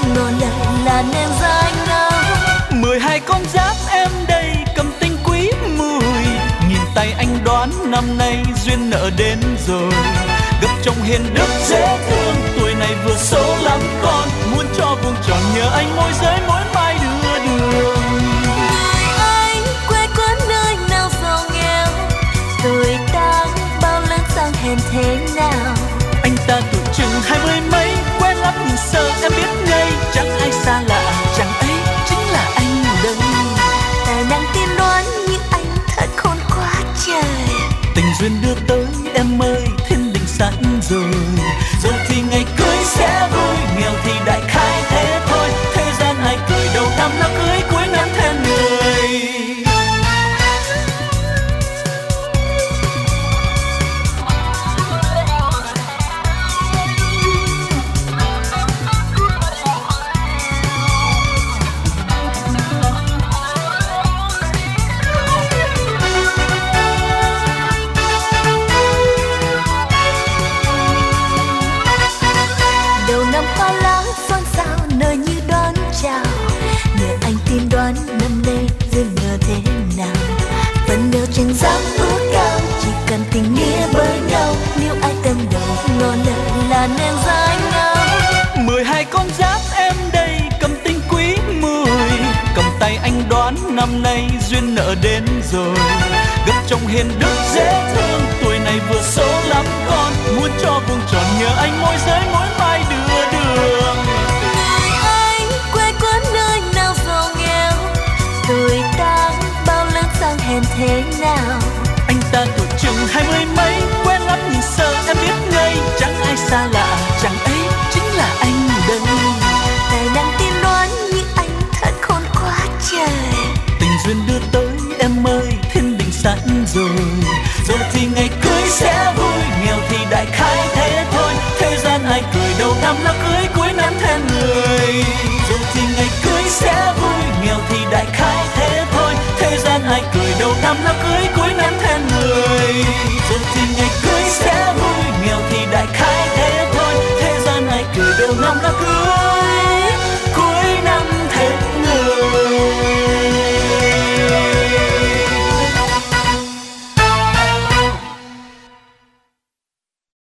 ngỏ lời là nên dài ngao. 12 con giáp em đây cầm tinh quý mùi, nhìn tay anh đoán năm nay duyên nợ đến rồi. Gấp trong hiền đức dễ thương, tuổi này vừa số lắm con, muốn cho vuông tròn nhờ anh môi giới mỗi mai đưa đường. Người anh quê quán nơi nào giàu nghèo, tuổi tác bao lớn sang hèn thế nào. Anh ta tuổi chừng 20 mấy, quen lắm nhìn sơ em biết ngay, chẳng ai xa lạ, chẳng ấy chính là anh đây. Tài năng tiên đoán nhưng anh thật khôn quá trời. Tình duyên đưa tới em ơi, thiên đình sẵn rồi. Rồi thì ngày cưới sẽ vui, nghèo thì đại khái thế thôi. Thế gian ai cười đầu năm nó cưới cuối năm thêm người. Đầu năm hoa lá xôn xao nơi như đón chào, nhờ anh tiên đoán năm nay duyên nợ thế nào. Phần đều chẳng dám ước cao, chỉ cần tình nghĩa với nhau. Nếu ai tâm đầu ngỏ lời là nên dài ngao. 12 con giáp em đây cầm tinh quý mùi, cầm tay anh đoán năm nay duyên nợ đến rồi. Gấp trong hiền đức dễ thương, tuổi này vừa số lắm con, muốn cho vuông tròn nhờ anh môi giới mỗi mai đưa đường.